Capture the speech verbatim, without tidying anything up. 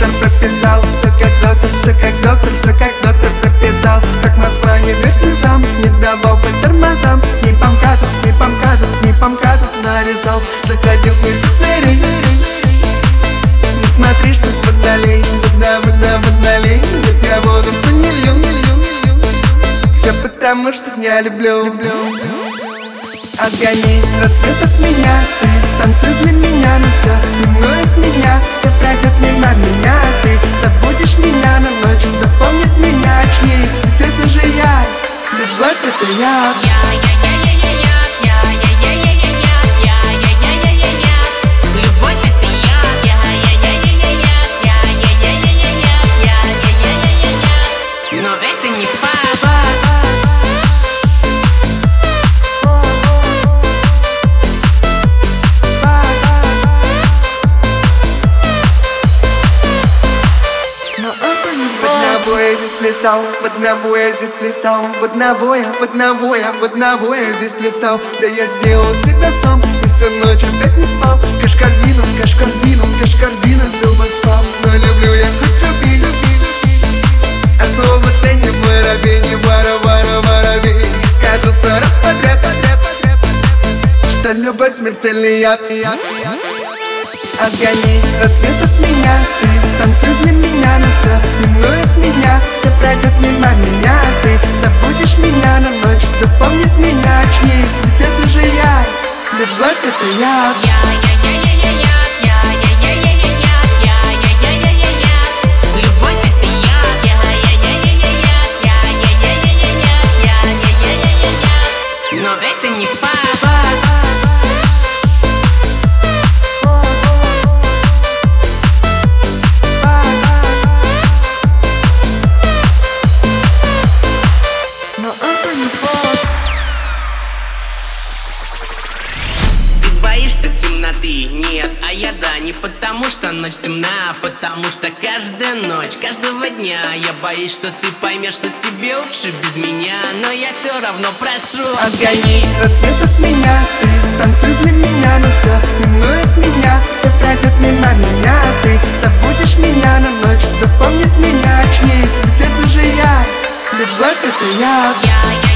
доктор прописал. Все как доктор, все как доктор, все как доктор прописал. Так Москва не верь слезам, не давал по тормозам. С ним помкатов, с ним помкатов, с ним помкатов нарезал. Заходил к месяцерей. Не смотри, что водолей, вода, вода, водолей. Нет, я воду то не лью, не лью, не лью. Все потому, что я люблю, люблю. Отгони рассвет от меня, ты танцуй для меня, но все минует меня, все пройдет мимо меня. Ты забудешь меня на ночь, запомнит меня, очнись, ведь это же я, любовь это я. Плясал, в одного я здесь плясал, в одного я, в одного я, в одного я здесь плясал. Да я сделал себя сам, и всю ночь опять не спал. Кашкардину, кашкардину, кашкардину, дома спал. Но люблю я хоть убей, люби, а слово ты не воробей, не вара, вара, воробей. И скажу сто раз подряд, подряд, подряд, что любовь смертельный яд. Отгони рассвет от меня, ты танцуй для меня, но все минует меня, все пройдет мимо меня. Ты забудешь меня на ночь, запомнит меня, очнись, ведь это же я, любовь это я. Но это не факт. Нет, а я да, не потому что ночь темна, а потому что каждая ночь, каждого дня я боюсь, что ты поймешь, что тебе лучше без меня. Но я все равно прошу, отгони рассвет от меня, ты танцуй для меня, но все минует меня, все пройдет мимо меня. Ты забудешь меня на ночь, запомнит меня, очнись, ведь это же я, любовь это я.